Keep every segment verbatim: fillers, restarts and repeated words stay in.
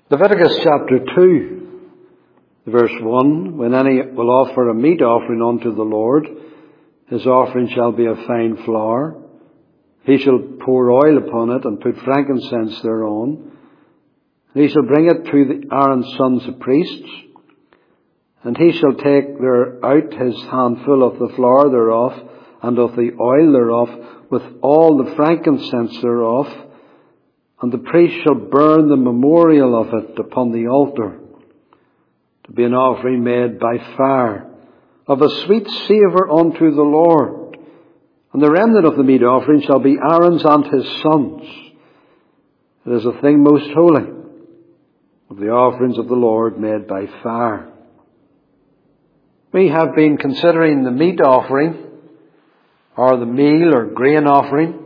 Leviticus chapter two, verse one, when any will offer a meat offering unto the Lord, his offering shall be of fine flour. He shall pour oil upon it and put frankincense thereon. He shall bring it to the Aaron's sons the priests, and he shall take there out his handful of the flour thereof, and of the oil thereof, with all the frankincense thereof, and the priest shall burn the memorial of it upon the altar, to be an offering made by fire, of a sweet savour unto the Lord. And the remnant of the meat offering shall be Aaron's and his sons. It is a thing most holy, of the offerings of the Lord made by fire. We have been considering the meat offering, or the meal or grain offering.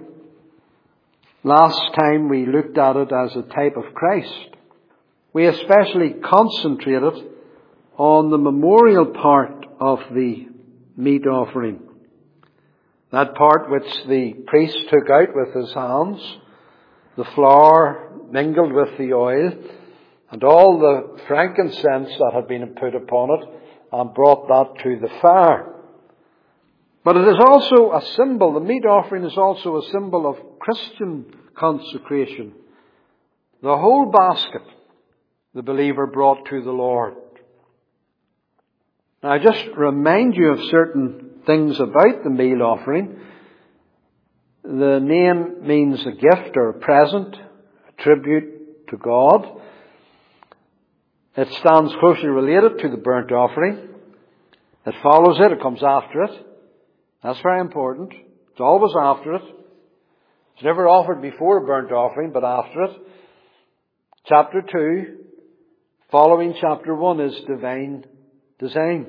Last time we looked at it as a type of Christ. We especially concentrated on the memorial part of the meat offering. That part which the priest took out with his hands, the flour mingled with the oil, and all the frankincense that had been put upon it, and brought that to the fire. But it is also a symbol, the meat offering is also a symbol of Christian consecration. The whole basket the believer brought to the Lord. Now I just remind you of certain things about the meal offering. The name means a gift or a present, a tribute to God. It stands closely related to the burnt offering. It follows it, it comes after it. That's very important. It's always after it. It's never offered before a burnt offering, but after it. Chapter two, following chapter one, is divine design.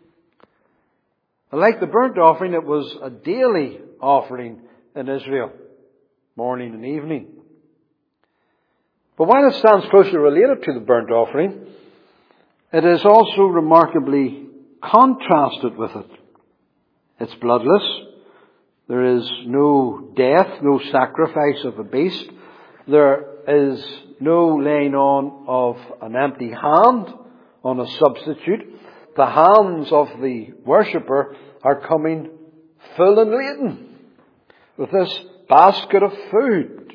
And like the burnt offering, it was a daily offering in Israel, morning and evening. But while it stands closely related to the burnt offering, it is also remarkably contrasted with it. It's bloodless. There is no death, no sacrifice of a beast. There is no laying on of an empty hand on a substitute. The hands of the worshipper are coming full and laden with this basket of food.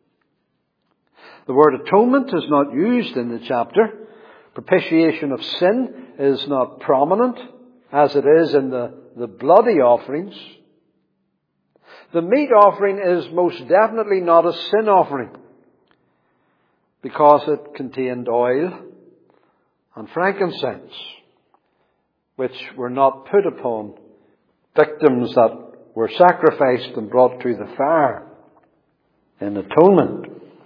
The word atonement is not used in the chapter. Propitiation of sin is not prominent as it is in the, the bloody offerings. The meat offering is most definitely not a sin offering because it contained oil and frankincense, which were not put upon victims that were sacrificed and brought to the fire in atonement.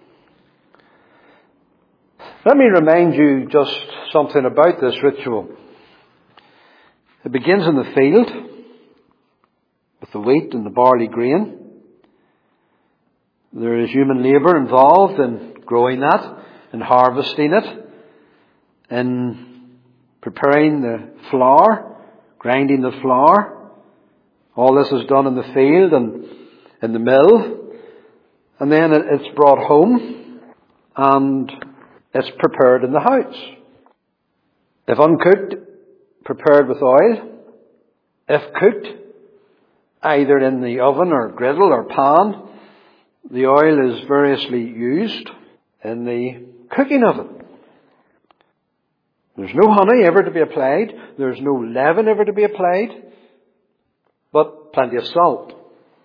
Let me remind you just something about this ritual. It begins in the field with the wheat and the barley grain. There is human labour involved in growing that, in harvesting it, in preparing the flour, grinding the flour. All this is done in the field and in the mill. And then it's brought home and it's prepared in the house. If uncooked, prepared with oil. If cooked, either in the oven or griddle or pan, the oil is variously used in the cooking of it. There's no honey ever to be applied. There's no leaven ever to be applied. But plenty of salt.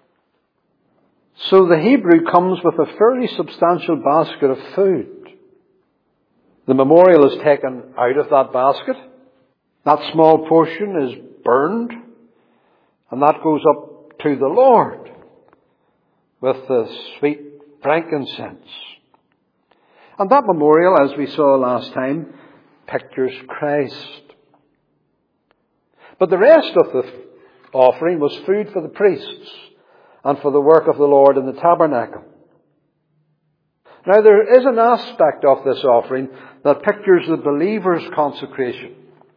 So the Hebrew comes with a fairly substantial basket of food. The memorial is taken out of that basket. That small portion is burned. And that goes up to the Lord with the sweet frankincense. And that memorial, as we saw last time, pictures Christ. But the rest of the offering was food for the priests and for the work of the Lord in the tabernacle. Now there is an aspect of this offering that pictures the believer's consecration.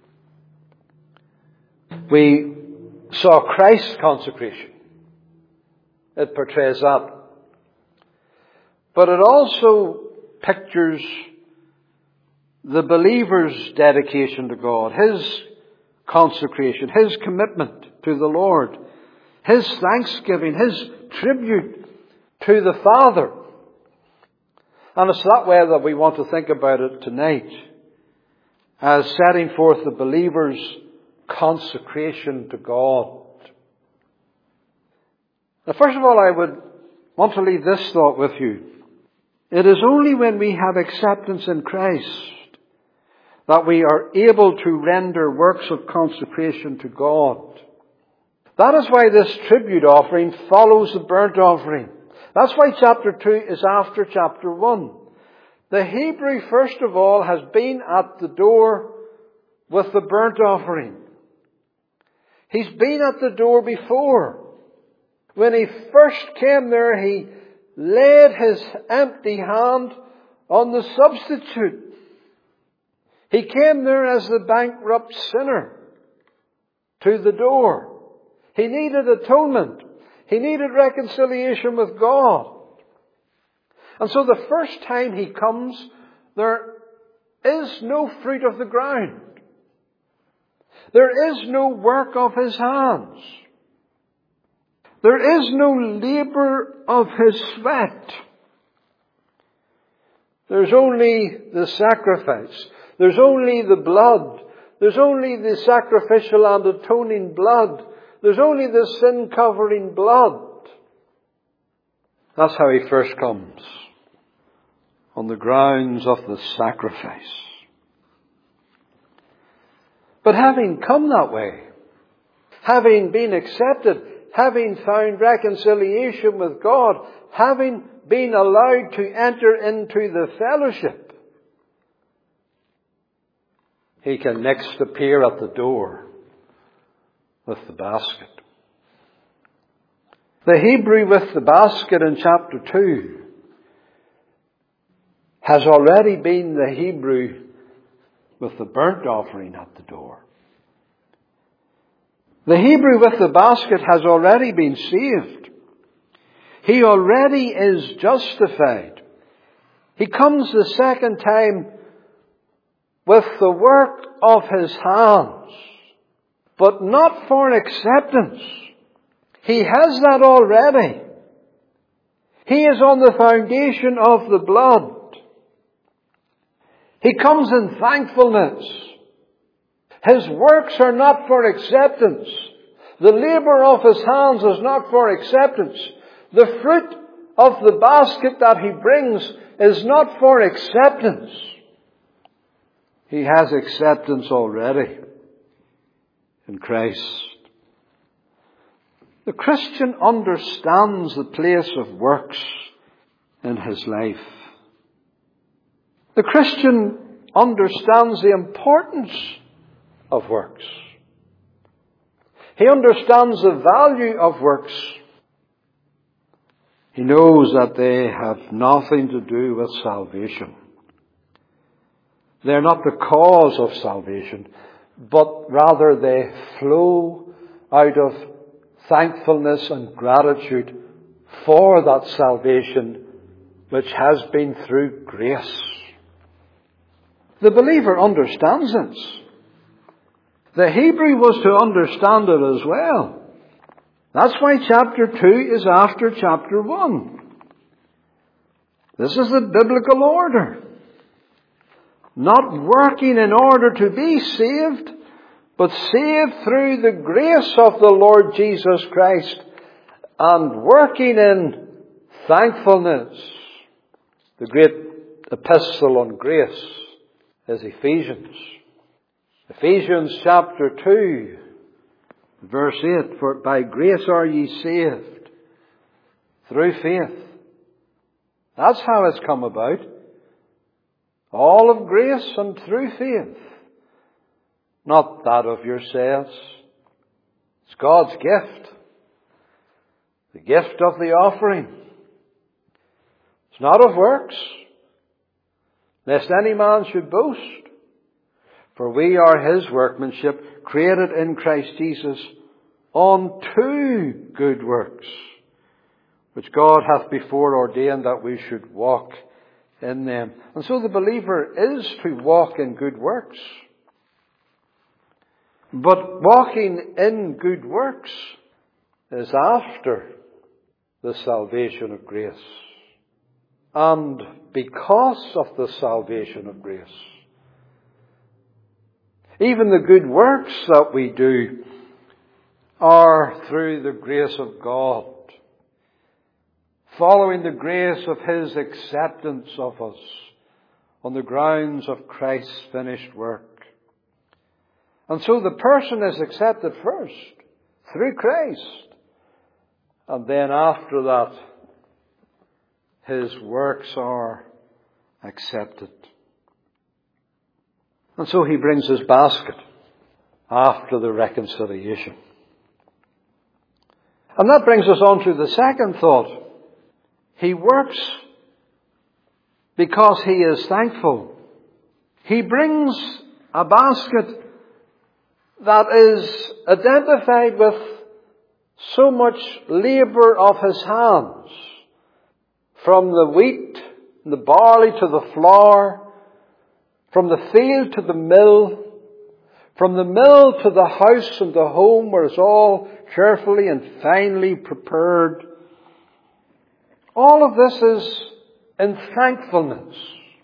We saw Christ's consecration. It portrays that. But it also pictures the believer's dedication to God, his consecration, his commitment to the Lord, his thanksgiving, his tribute to the Father. And it's that way that we want to think about it tonight, as setting forth the believer's consecration to God. Now, first of all, I would want to leave this thought with you. It is only when we have acceptance in Christ that we are able to render works of consecration to God. That is why this tribute offering follows the burnt offering. That's why chapter two is after chapter one. The Hebrew, first of all, has been at the door with the burnt offering. He's been at the door before. When he first came there, he laid his empty hand on the substitute. He came there as the bankrupt sinner to the door. He needed atonement. He needed reconciliation with God. And so the first time he comes, there is no fruit of the ground. There is no work of his hands. There is no labour of his sweat. There's only the sacrifice. There's only the blood. There's only the sacrificial and atoning blood. There's only the sin-covering blood. That's how he first comes, on the grounds of the sacrifice. But having come that way, having been accepted, having found reconciliation with God, having been allowed to enter into the fellowship, he can next appear at the door with the basket. The Hebrew with the basket in chapter two has already been the Hebrew with the burnt offering at the door. The Hebrew with the basket has already been saved. He already is justified. He comes the second time with the work of his hands, but not for acceptance. He has that already. He is on the foundation of the blood. He comes in thankfulness. His works are not for acceptance. The labour of his hands is not for acceptance. The fruit of the basket that he brings is not for acceptance. He has acceptance already in Christ. The Christian understands the place of works in his life. The Christian understands the importance of works. He understands the value of works. He knows that they have nothing to do with salvation. They're not the cause of salvation, but rather they flow out of thankfulness and gratitude for that salvation which has been through grace. The believer understands this. The Hebrew was to understand it as well. That's why chapter two is after chapter one. This is the biblical order. Not working in order to be saved, but saved through the grace of the Lord Jesus Christ and working in thankfulness. The great epistle on grace is Ephesians. Ephesians chapter two, verse eight, for by grace are ye saved, through faith. That's how it's come about. All of grace and through faith. Not that of yourselves. It's God's gift. The gift of the offering. It's not of works, lest any man should boast. For we are his workmanship, created in Christ Jesus unto good works, which God hath before ordained that we should walk in them. And so the believer is to walk in good works. But walking in good works is after the salvation of grace. And because of the salvation of grace, even the good works that we do are through the grace of God, following the grace of His acceptance of us on the grounds of Christ's finished work. And so the person is accepted first through Christ. And then after that, his works are accepted. And so he brings his basket after the reconciliation. And that brings us on to the second thought. He works because he is thankful. He brings a basket that is identified with so much labour of his hands. From the wheat, the barley to the flour, from the field to the mill, from the mill to the house and the home where it's all carefully and finely prepared. All of this is in thankfulness.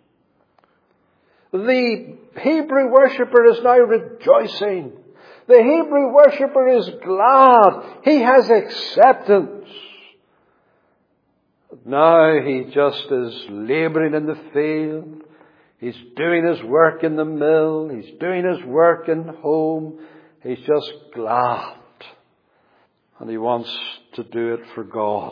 The Hebrew worshipper is now rejoicing. The Hebrew worshipper is glad. He has acceptance. Now he just is labouring in the field. He's doing his work in the mill. He's doing his work in home. He's just glad. And he wants to do it for God.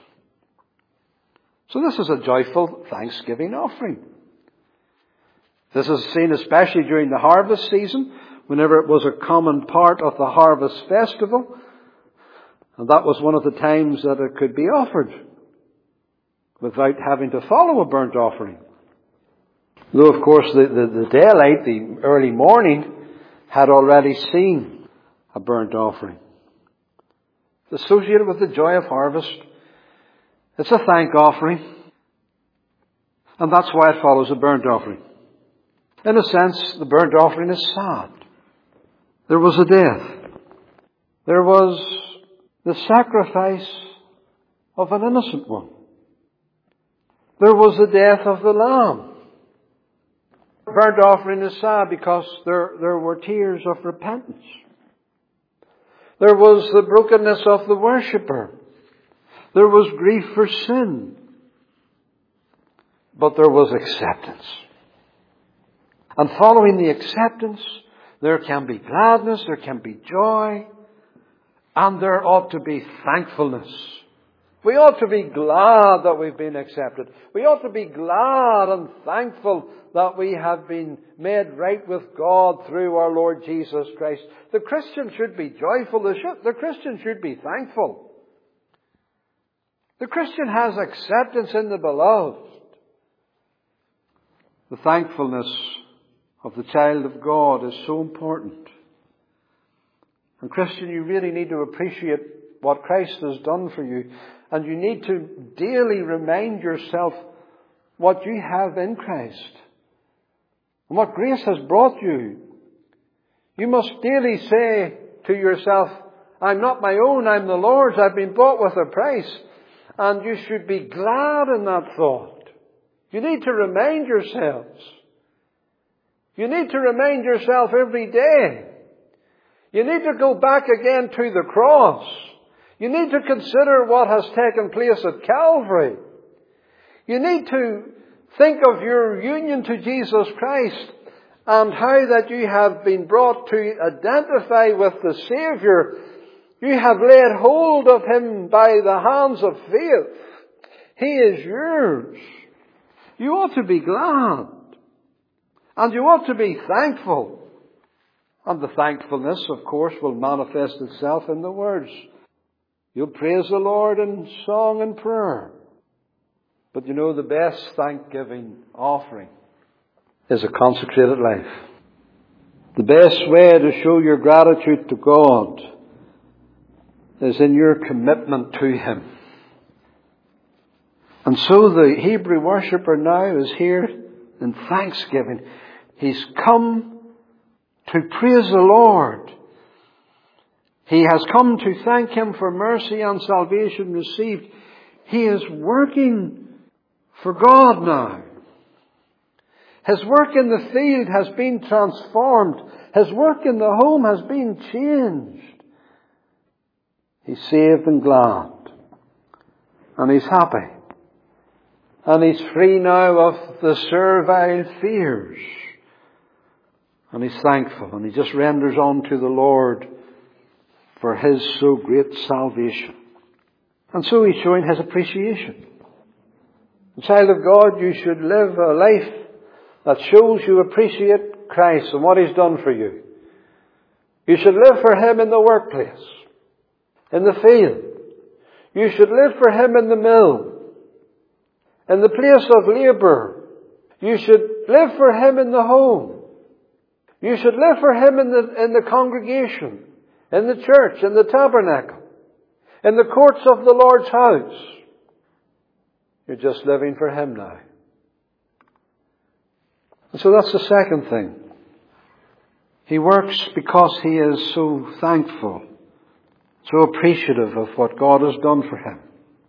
So this is a joyful thanksgiving offering. This is seen especially during the harvest season, whenever it was a common part of the harvest festival. And that was one of the times that it could be offered without having to follow a burnt offering. Though, of course, the, the, the daylight, the early morning, had already seen a burnt offering. It's associated with the joy of harvest. It's a thank offering. And that's why it follows a burnt offering. In a sense, the burnt offering is sad. There was a death. There was the sacrifice of an innocent one. There was the death of the lamb. Burnt offering is sad because there, there were tears of repentance. There was the brokenness of the worshipper. There was grief for sin. But there was acceptance. And following the acceptance, there can be gladness, there can be joy, and there ought to be thankfulness. We ought to be glad that we've been accepted. We ought to be glad and thankful that we have been made right with God through our Lord Jesus Christ. The Christian should be joyful. The, should, the Christian should be thankful. The Christian has acceptance in the beloved. The thankfulness of the child of God is so important. And Christian, you really need to appreciate what Christ has done for you. And you need to daily remind yourself what you have in Christ. And what grace has brought you. You must daily say to yourself, I'm not my own, I'm the Lord's. I've been bought with a price. And you should be glad in that thought. You need to remind yourselves. You need to remind yourself every day. You need to go back again to the cross. You need to consider what has taken place at Calvary. You need to think of your union to Jesus Christ and how that you have been brought to identify with the Saviour. You have laid hold of Him by the hands of faith. He is yours. You ought to be glad. And you ought to be thankful. And the thankfulness, of course, will manifest itself in the words. You'll praise the Lord in song and prayer. But you know, the best thanksgiving offering is a consecrated life. The best way to show your gratitude to God is in your commitment to Him. And so the Hebrew worshipper now is here in thanksgiving. He's come to praise the Lord. He has come to thank Him for mercy and salvation received. He is working for God now. His work in the field has been transformed. His work in the home has been changed. He's saved and glad. And he's happy. And he's free now of the servile fears. And he's thankful. And he just renders on to the Lord for His so great salvation. And so he's showing his appreciation. Child of God, you should live a life that shows you appreciate Christ and what He's done for you. You should live for Him in the workplace, in the field. You should live for Him in the mill, in the place of labour. You should live for Him in the home. You should live for Him in the, in the congregation, in the church, in the tabernacle, in the courts of the Lord's house. You're just living for Him now. And so that's the second thing. He works because he is so thankful, so appreciative of what God has done for him.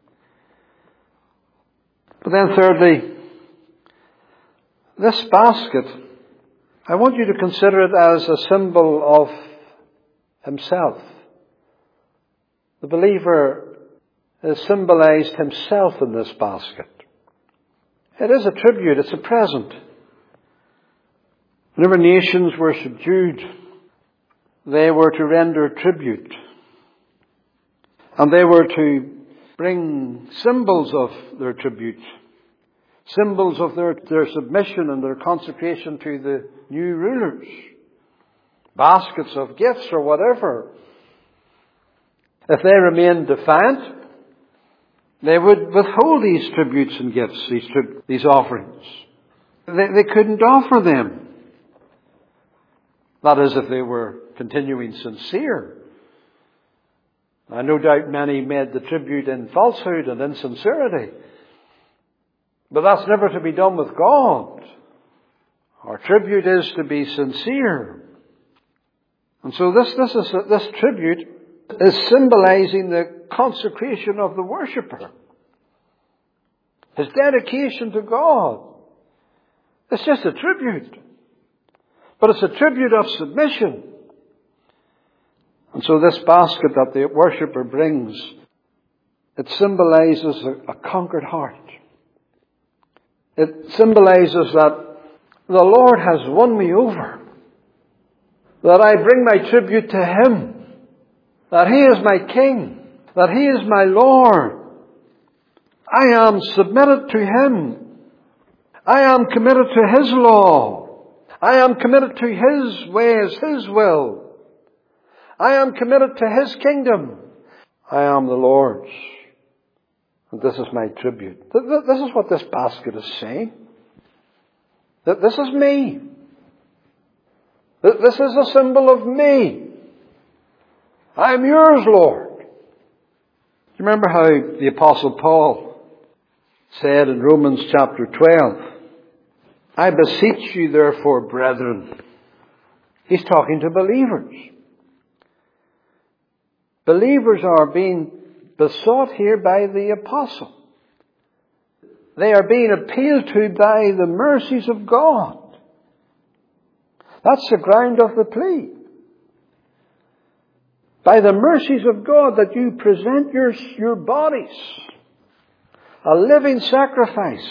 But then thirdly, this basket, I want you to consider it as a symbol of himself. The believer has symbolized himself in this basket. It is a tribute, it's a present. Whenever nations were subdued, they were to render tribute. And they were to bring symbols of their tribute. Symbols of their, their submission and their consecration to the new rulers. Baskets of gifts or whatever. If they remained defiant, they would withhold these tributes and gifts, these, tri- these offerings. They, they couldn't offer them. That is, if they were continuing sincere. I no doubt many made the tribute in falsehood and insincerity. But that's never to be done with God. Our tribute is to be sincere. And so this, this, is, this tribute is symbolizing the consecration of the worshipper. His dedication to God. It's just a tribute. But it's a tribute of submission. And so this basket that the worshipper brings, it symbolizes a, a conquered heart. It symbolizes that the Lord has won me over. That I bring my tribute to Him. That He is my King. That He is my Lord. I am submitted to Him. I am committed to His law. I am committed to His ways, His will. I am committed to His kingdom. I am the Lord's. And this is my tribute. This is what this basket is saying. That this is me. This is a symbol of me. I am yours, Lord. Do you remember how the Apostle Paul said in Romans chapter twelve, I beseech you therefore, brethren. He's talking to believers. Believers are being besought here by the apostle. They are being appealed to by the mercies of God. That's the ground of the plea. By the mercies of God that you present your, your bodies, a living sacrifice.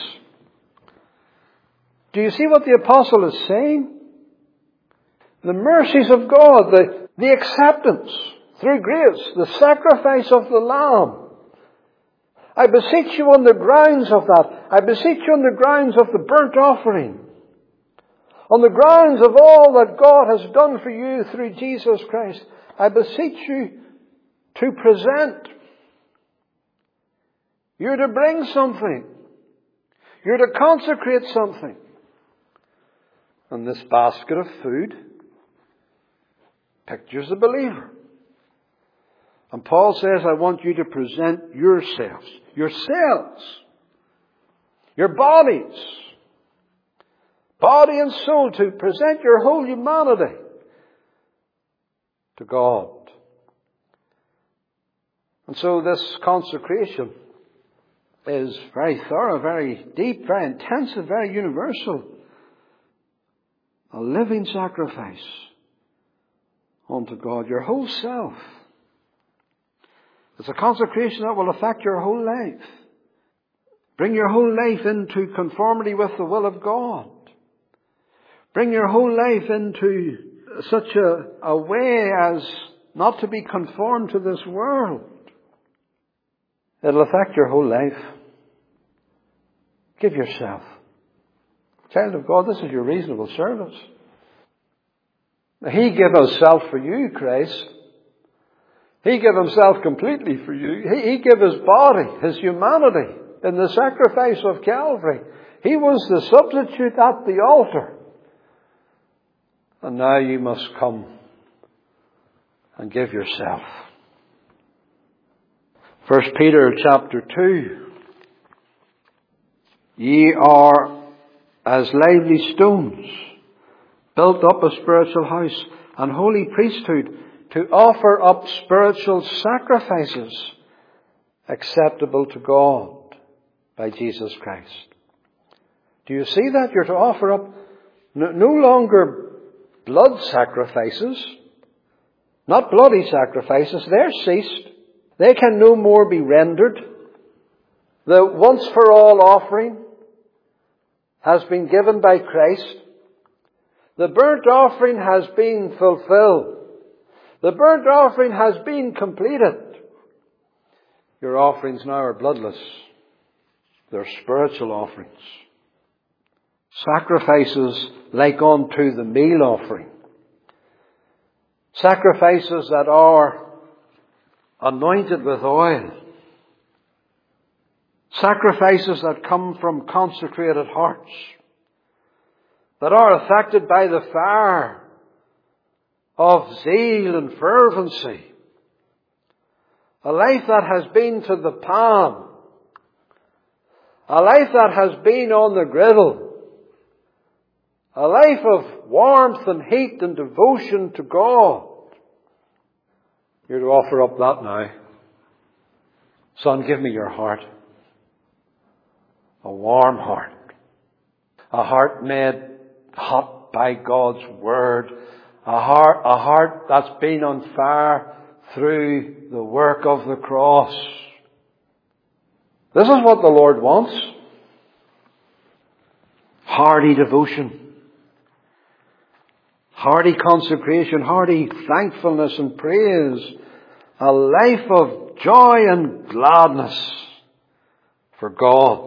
Do you see what the apostle is saying? The mercies of God, the, the acceptance through grace, the sacrifice of the Lamb. I beseech you on the grounds of that. I beseech you on the grounds of the burnt offering. On the grounds of all that God has done for you through Jesus Christ. I beseech you to present. You're to bring something. You're to consecrate something. And this basket of food pictures the believer. And Paul says, I want you to present yourselves, yourselves, your bodies, body and soul, to present your whole humanity to God. And so this consecration is very thorough, very deep, very intensive, very universal. A living sacrifice unto God, your whole self. It's a consecration that will affect your whole life. Bring your whole life into conformity with the will of God. Bring your whole life into such a, a way as not to be conformed to this world. It'll affect your whole life. Give yourself. Child of God, this is your reasonable service. He gave himself for you, Christ. He gave himself completely for you. He, he gave his body, his humanity, in the sacrifice of Calvary. He was the substitute at the altar. And now you must come and give yourself. First Peter chapter two. Ye are as lively stones, built up a spiritual house, and holy priesthood, to offer up spiritual sacrifices acceptable to God by Jesus Christ. Do you see that? You're to offer up no, no longer blood sacrifices, not bloody sacrifices. They're ceased. They can no more be rendered. The once for all offering has been given by Christ. The burnt offering has been fulfilled. The burnt offering has been completed. Your offerings now are bloodless. They're spiritual offerings. Sacrifices like unto the meal offering. Sacrifices that are anointed with oil. Sacrifices that come from consecrated hearts. That are affected by the fire of zeal and fervency. A life that has been to the palm. A life that has been on the griddle. A life of warmth and heat and devotion to God. You're to offer up that now. Son, give me your heart. A warm heart. A heart made hot by God's Word. A heart, a heart that's been on fire through the work of the cross. This is what the Lord wants. Hearty devotion. Hearty consecration, hearty thankfulness and praise. A life of joy and gladness for God.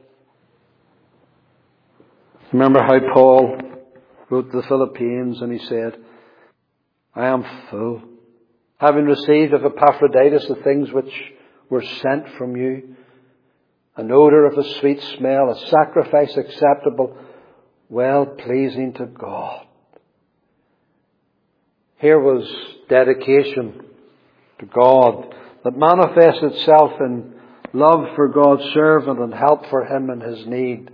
Remember how Paul wrote to the Philippians and he said, I am full, having received of Epaphroditus the things which were sent from you, an odour of a sweet smell, a sacrifice acceptable, well pleasing to God. Here was dedication to God that manifests itself in love for God's servant and help for him in his need.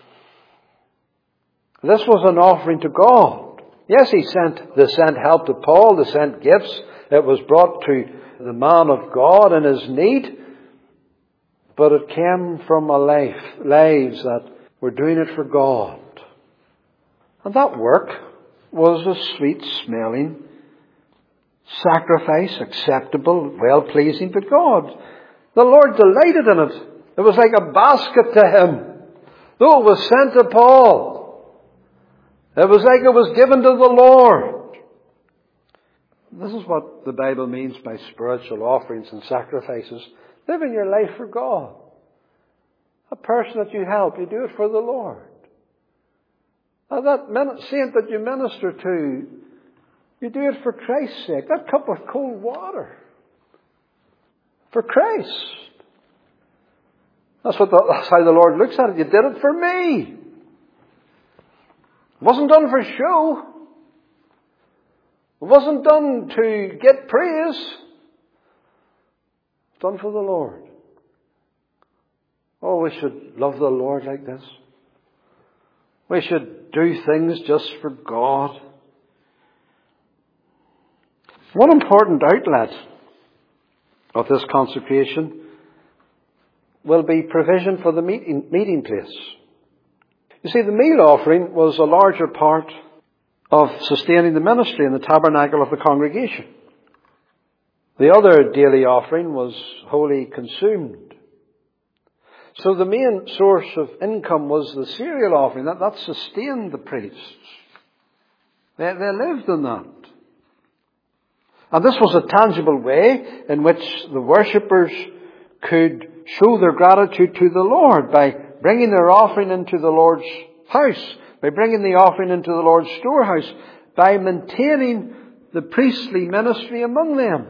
This was an offering to God. Yes, he sent, they sent help to Paul, they sent gifts. It was brought to the man of God in his need. But it came from a life, lives that were doing it for God. And that work was a sweet smelling sacrifice, acceptable, well-pleasing to God. The Lord delighted in it. It was like a basket to him. Though it was sent to Paul, it was like it was given to the Lord. This is what the Bible means by spiritual offerings and sacrifices. Living your life for God. A person that you help, you do it for the Lord. Now that saint that you minister to, you do it for Christ's sake. That cup of cold water. For Christ. That's, what the, that's how the Lord looks at it. You did it for me. It wasn't done for show. It wasn't done to get praise. It's done for the Lord. Oh, we should love the Lord like this. We should do things just for God. One important outlet of this consecration will be provision for the meeting, meeting place. You see, the meal offering was a larger part of sustaining the ministry in the tabernacle of the congregation. The other daily offering was wholly consumed. So the main source of income was the cereal offering. That, that sustained the priests. They, they lived on that. And this was a tangible way in which the worshippers could show their gratitude to the Lord by bringing their offering into the Lord's house, by bringing the offering into the Lord's storehouse, by maintaining the priestly ministry among them.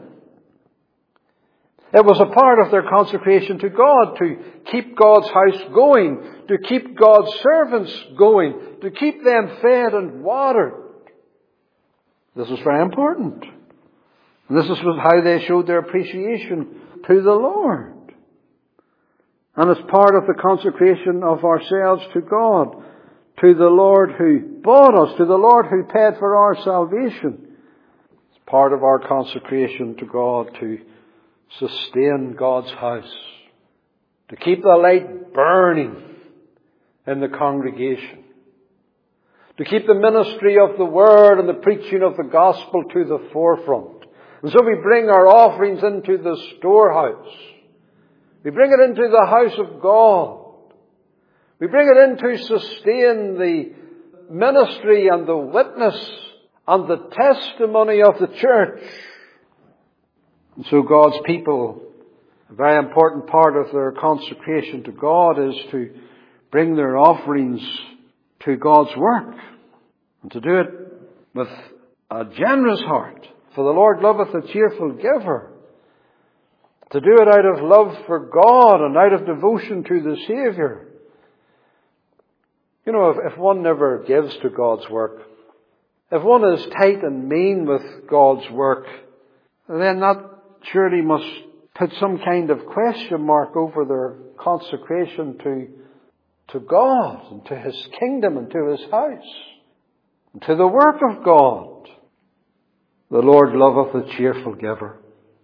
It was a part of their consecration to God to keep God's house going, to keep God's servants going, to keep them fed and watered. This was very important. And this is how they showed their appreciation to the Lord. And as part of the consecration of ourselves to God, to the Lord who bought us, to the Lord who paid for our salvation, it's part of our consecration to God to sustain God's house, to keep the light burning in the congregation, to keep the ministry of the Word and the preaching of the gospel to the forefront. And so we bring our offerings into the storehouse. We bring it into the house of God. We bring it in to sustain the ministry and the witness and the testimony of the church. And so God's people, a very important part of their consecration to God is to bring their offerings to God's work. And to do it with a generous heart. For the Lord loveth a cheerful giver. To do it out of love for God and out of devotion to the Saviour. You know, if, if one never gives to God's work, if one is tight and mean with God's work, then that surely must put some kind of question mark over their consecration to, to God and to His kingdom and to His house and to the work of God. The Lord loveth a cheerful giver.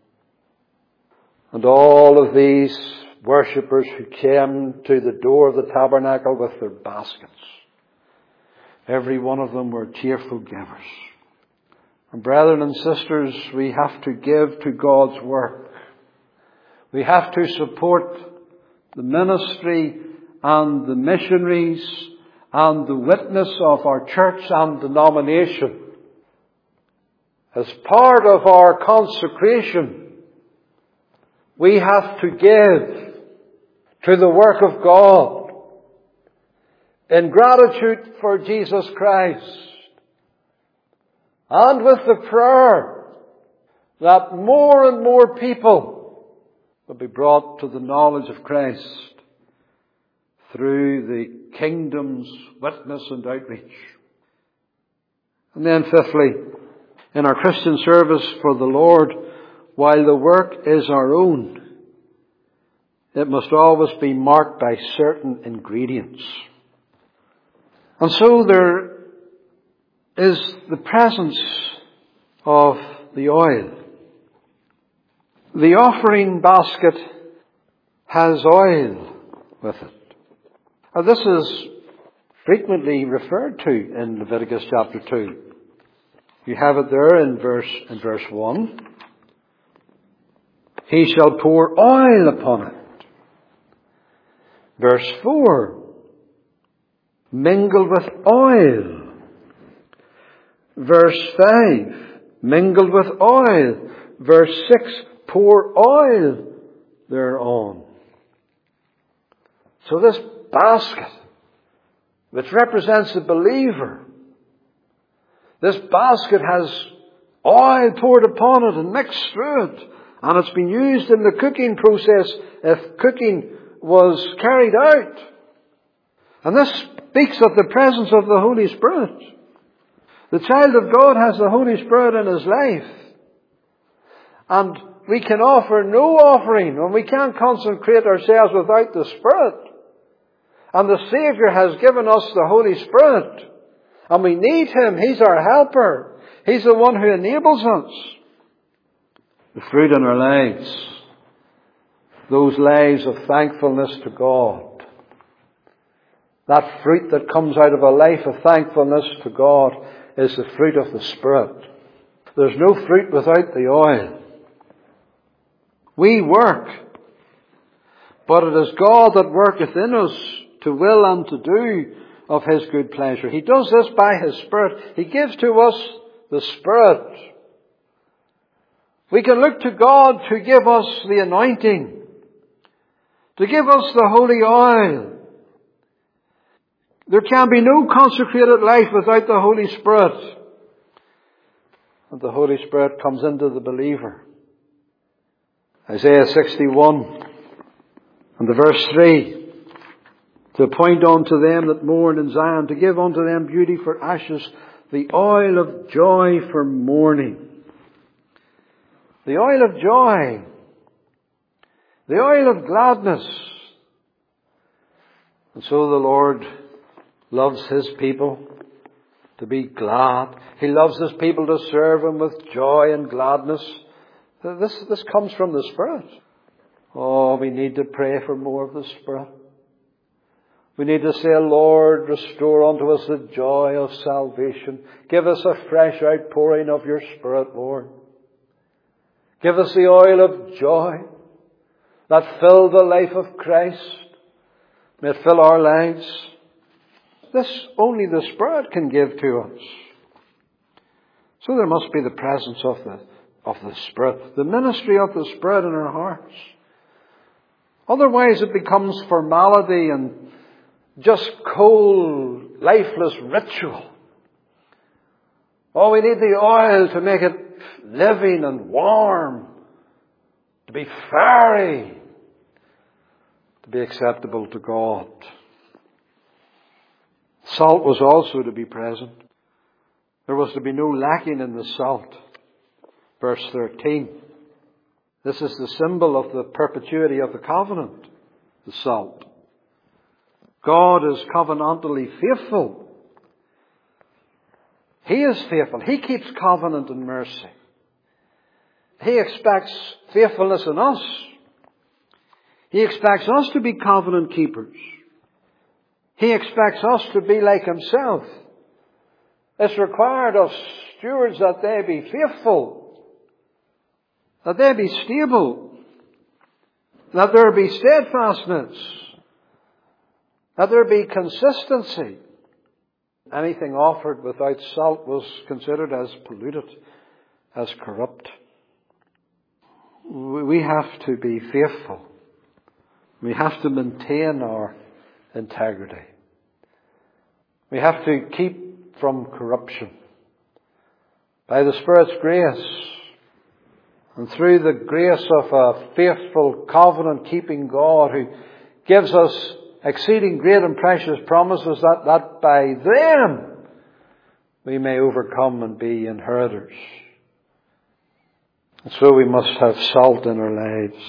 And all of these worshippers who came to the door of the tabernacle with their baskets, every one of them were cheerful givers. And brethren and sisters, we have to give to God's work. We have to support the ministry and the missionaries and the witness of our church and denomination. As part of our consecration, we have to give to the work of God in gratitude for Jesus Christ and with the prayer that more and more people will be brought to the knowledge of Christ through the kingdom's witness and outreach. And then fifthly, in our Christian service for the Lord, while the work is our own, it must always be marked by certain ingredients. And so there is the presence of the oil. The offering basket has oil with it. Now this is frequently referred to in Leviticus chapter two. You have it there in verse, in verse one. He shall pour oil upon it. Verse four. Mingled with oil. Verse five. Mingled with oil. Verse six. Pour oil thereon. So this basket, which represents the believer, this basket has oil poured upon it and mixed through it. And it's been used in the cooking process if cooking was carried out. And this speaks of the presence of the Holy Spirit. The child of God has the Holy Spirit in his life. And we can offer no offering, and we can't consecrate ourselves without the Spirit. And the Saviour has given us the Holy Spirit. And we need Him. He's our helper. He's the one who enables us. The fruit in our lives, those lives of thankfulness to God. That fruit that comes out of a life of thankfulness to God is the fruit of the Spirit. There's no fruit without the oil. We work, but it is God that worketh in us to will and to do of His good pleasure. He does this by His Spirit. He gives to us the Spirit. We can look to God to give us the anointing, to give us the holy oil. There can be no consecrated life without the Holy Spirit. And the Holy Spirit comes into the believer. Isaiah sixty-one and the verse three. To appoint unto them that mourn in Zion, to give unto them beauty for ashes, the oil of joy for mourning. The oil of joy. The oil of gladness. And so the Lord loves His people to be glad. He loves His people to serve Him with joy and gladness. This, this comes from the Spirit. Oh, we need to pray for more of the Spirit. We need to say, Lord, restore unto us the joy of salvation. Give us a fresh outpouring of your Spirit, Lord. Give us the oil of joy that filled the life of Christ. May it fill our lives. This only the Spirit can give to us. So there must be the presence of the, of the Spirit, the ministry of the Spirit in our hearts. Otherwise it becomes formality and just cold, lifeless ritual. Oh, we need the oil to make it living and warm, to be fiery, to be acceptable to God. Salt was also to be present. There was to be no lacking in the salt. Verse thirteen. This is the symbol of the perpetuity of the covenant, the salt. God is covenantally faithful. He is faithful. He keeps covenant and mercy. He expects faithfulness in us. He expects us to be covenant keepers. He expects us to be like Himself. It's required of stewards that they be faithful, that they be stable, that there be steadfastness, that there be consistency. Anything offered without salt was considered as polluted, as corrupt. We have to be faithful. We have to maintain our integrity. We have to keep from corruption. By the Spirit's grace, and through the grace of a faithful, covenant-keeping God who gives us exceeding great and precious promises, that, that by them we may overcome and be inheritors. And so we must have salt in our lives.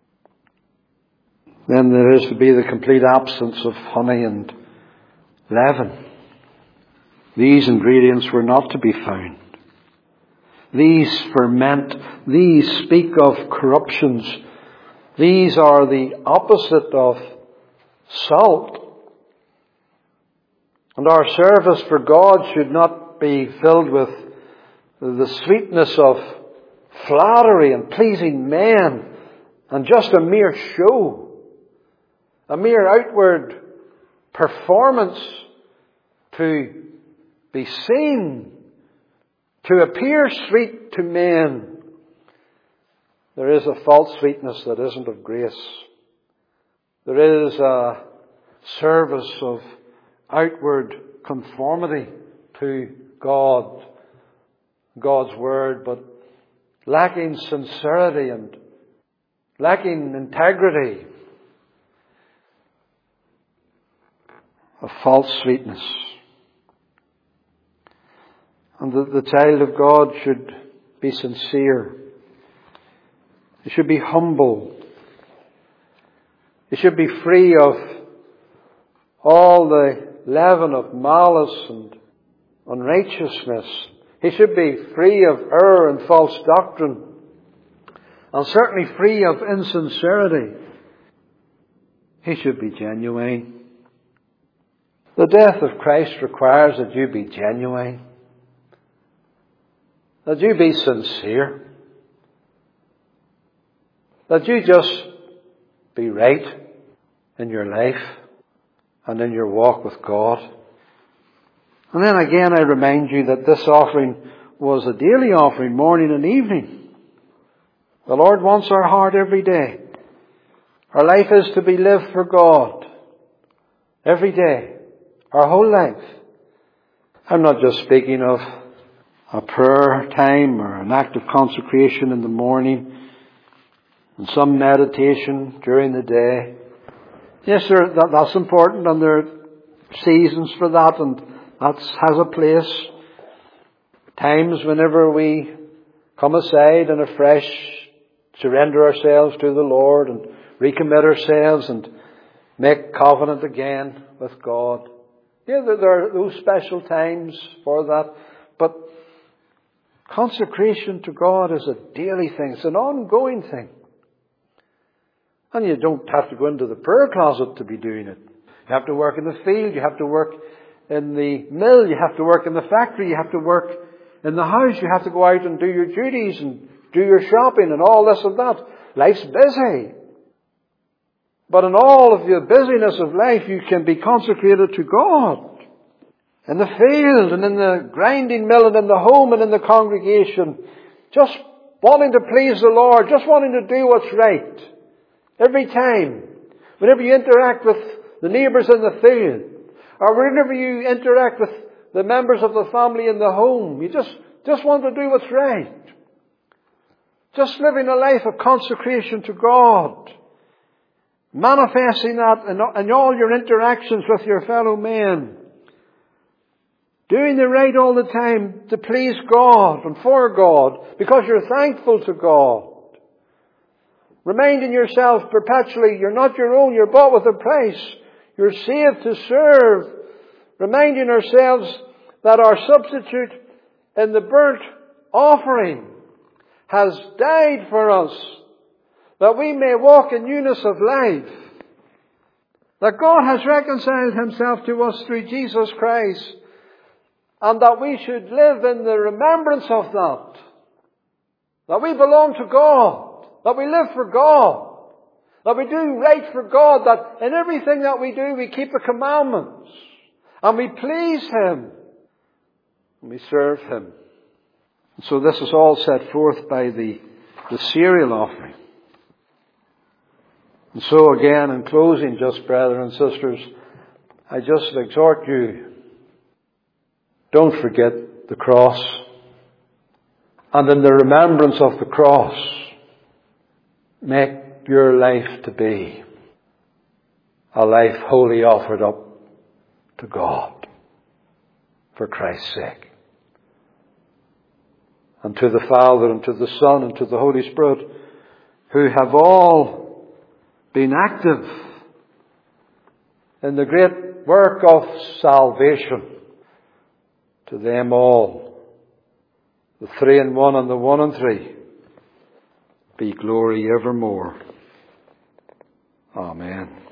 Then there is to be the complete absence of honey and leaven. These ingredients were not to be found. These ferment. These speak of corruptions. These are the opposite of salt. And our service for God should not be filled with the sweetness of flattery and pleasing men and just a mere show, a mere outward performance to be seen, to appear sweet to men. There is a false sweetness that isn't of grace. There is a service of outward conformity to God, God's Word, but lacking sincerity and lacking integrity. A false sweetness. And the, the child of God should be sincere. He should be humble. He should be free of all the leaven of malice and unrighteousness. He should be free of error and false doctrine, and certainly free of insincerity. He should be genuine. The death of Christ requires that you be genuine, that you be sincere, that you just be right in your life and in your walk with God. And then again I remind you that this offering was a daily offering, morning and evening. The Lord wants our heart every day. Our life is to be lived for God every day, our whole life. I'm not just speaking of a prayer time or an act of consecration in the morning and some meditation during the day. Yes, there, that, that's important, and there are seasons for that, and that has a place. Times whenever we come aside and afresh surrender ourselves to the Lord and recommit ourselves and make covenant again with God. Yeah, there, there are those special times for that. But consecration to God is a daily thing. It's an ongoing thing. And you don't have to go into the prayer closet to be doing it. You have to work in the field. You have to work in the mill. You have to work in the factory. You have to work in the house. You have to go out and do your duties and do your shopping and all this and that. Life's busy. But in all of the busyness of life, you can be consecrated to God. In the field and in the grinding mill and in the home and in the congregation. Just wanting to please the Lord. Just wanting to do what's right. Every time. Whenever you interact with the neighbours in the field. Or whenever you interact with the members of the family in the home. You just, just want to do what's right. Just living a life of consecration to God. Manifesting that in, in all your interactions with your fellow men. Doing the right all the time to please God and for God. Because you're thankful to God. Reminding yourself perpetually, you're not your own, you're bought with a price. You're saved to serve. Reminding ourselves that our substitute in the burnt offering has died for us, that we may walk in newness of life. That God has reconciled Himself to us through Jesus Christ, and that we should live in the remembrance of that. That we belong to God, that we live for God, that we do right for God, that in everything that we do we keep the commandments, and we please Him, and we serve Him. So this is all set forth by the, the cereal offering. And so again, in closing, just brethren and sisters, I just exhort you, don't forget the cross. And in the remembrance of the cross, make your life to be a life wholly offered up to God for Christ's sake. And to the Father, and to the Son, and to the Holy Spirit, who have all been active in the great work of salvation. To them all, the three and one and the one and three, be glory evermore. Amen.